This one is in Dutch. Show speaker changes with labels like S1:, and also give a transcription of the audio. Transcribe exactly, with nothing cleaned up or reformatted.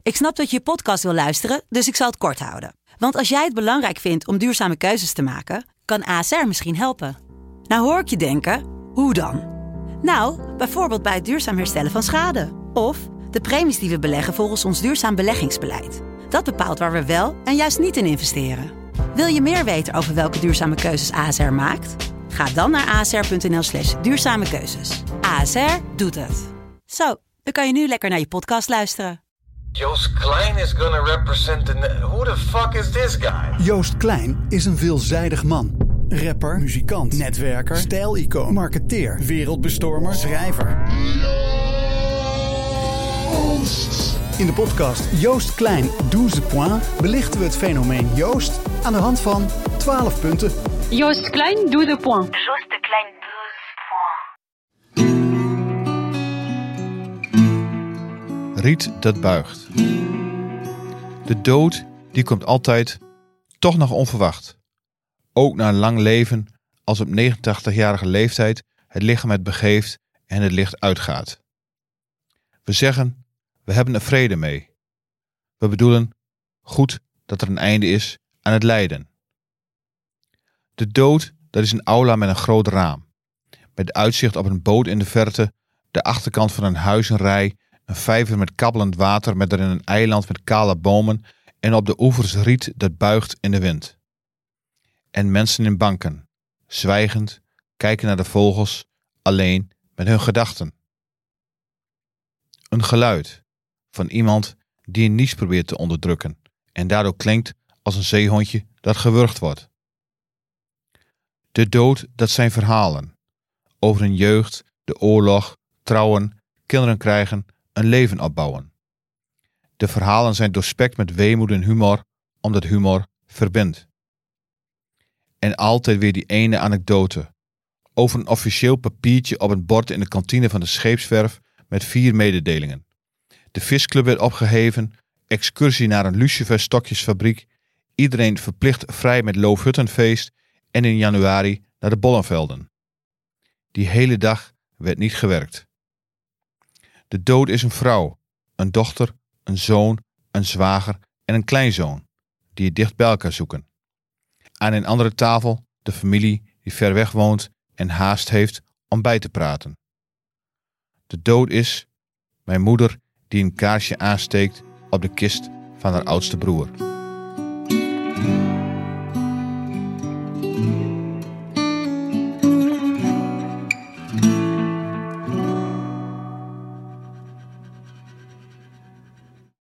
S1: Ik snap dat je je podcast wil luisteren, dus ik zal het kort houden. Want als jij het belangrijk vindt om duurzame keuzes te maken, kan A S R misschien helpen. Nou hoor ik je denken, hoe dan? Nou, bijvoorbeeld bij het duurzaam herstellen van schade. Of de premies die we beleggen volgens ons duurzaam beleggingsbeleid. Dat bepaalt waar we wel en juist niet in investeren. Wil je meer weten over welke duurzame keuzes A S R maakt? Ga dan naar asr.nl slash duurzame keuzes. A S R doet het. Zo, dan kan je nu lekker naar je podcast luisteren.
S2: Joost Klein is gonna represent the... Who the fuck is this guy?
S3: Joost Klein is een veelzijdig man. Rapper, muzikant, netwerker, stijlicoon, marketeer, wereldbestormer, schrijver. In de podcast Joost Klein douze points belichten we het fenomeen Joost aan de hand van twaalf punten.
S4: Joost Klein douze points.
S5: Joost Klein douze points.
S6: Riet dat buigt. De dood, die komt altijd, toch nog onverwacht. Ook na een lang leven, als op negenentachtigjarige leeftijd het lichaam het begeeft en het licht uitgaat. We zeggen, we hebben er vrede mee. We bedoelen, goed dat er een einde is aan het lijden. De dood, dat is een aula met een groot raam. Met uitzicht op een boot in de verte, de achterkant van een huizenrij, een vijver met kabbelend water met erin een eiland met kale bomen en op de oevers riet dat buigt in de wind. En mensen in banken, zwijgend, kijken naar de vogels, alleen met hun gedachten. Een geluid van iemand die een nies probeert te onderdrukken en daardoor klinkt als een zeehondje dat gewurgd wordt. De dood, dat zijn verhalen over een jeugd, de oorlog, trouwen, kinderen krijgen, een leven opbouwen. De verhalen zijn doorspekt met weemoed en humor, omdat humor verbindt. En altijd weer die ene anekdote over een officieel papiertje op een bord in de kantine van de scheepswerf met vier mededelingen. De visclub werd opgeheven, excursie naar een luciferstokjesfabriek, iedereen verplicht vrij met Loofhuttenfeest en in januari naar de Bollenvelden. Die hele dag werd niet gewerkt. De dood is een vrouw, een dochter, een zoon, een zwager en een kleinzoon, die het dicht bij elkaar zoeken. Aan een andere tafel de familie die ver weg woont en haast heeft om bij te praten. De dood is mijn moeder die een kaarsje aansteekt op de kist van haar oudste broer.